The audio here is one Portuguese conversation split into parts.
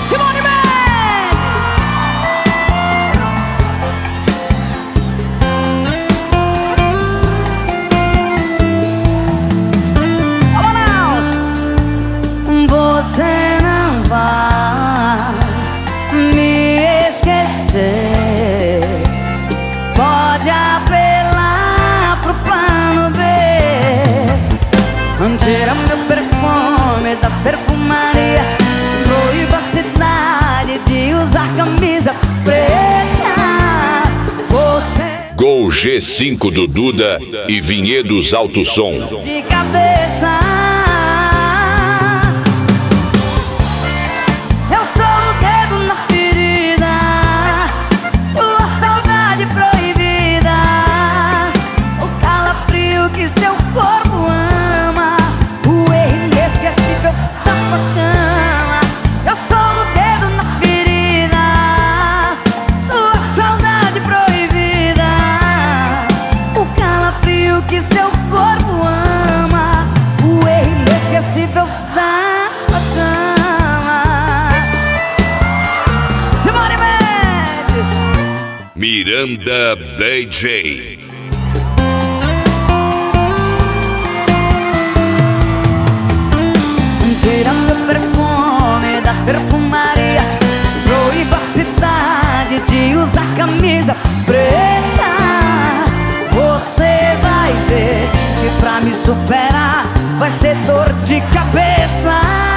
Simone Mendes. Você não vai me esquecer. Pode apelar pro plano B. Tira meu perfume das perfumarias. Proíba a cidade de usar camisa preta. Você Gol G5 do Duda e Vinhedos Alto Som. de cabeça. Eu sou o dedo na ferida, sua saudade proibida, o calafrio que seu corpo ama, o erro inesquecível da sua cama. Eu sou o dedo na ferida, sua saudade proibida, o calafrio que seu corpo ama, o erro inesquecível da sua cama. Simone Mendes. Miranda DJ. Tira meu perfume das perfumarias. Proíba a cidade de usar camisa preta. Você vai ver que pra me superar vai ser dor de cabeça.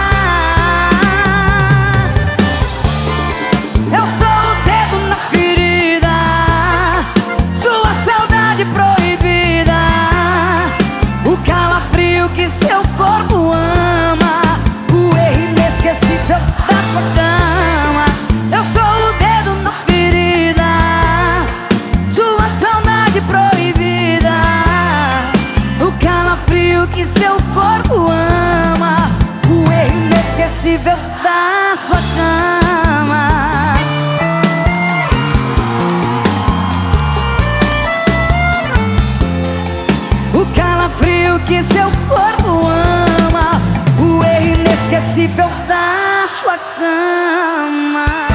Eu sou o dedo na ferida, sua saudade proibida, o calafrio que seu corpo ama, o erro inesquecível da sua cama. Eu sou o dedo na ferida, sua saudade proibida, o calafrio que seu corpo ama, o erro inesquecível da sua cama. O calafrio que seu corpo ama, o erro inesquecível da sua cama.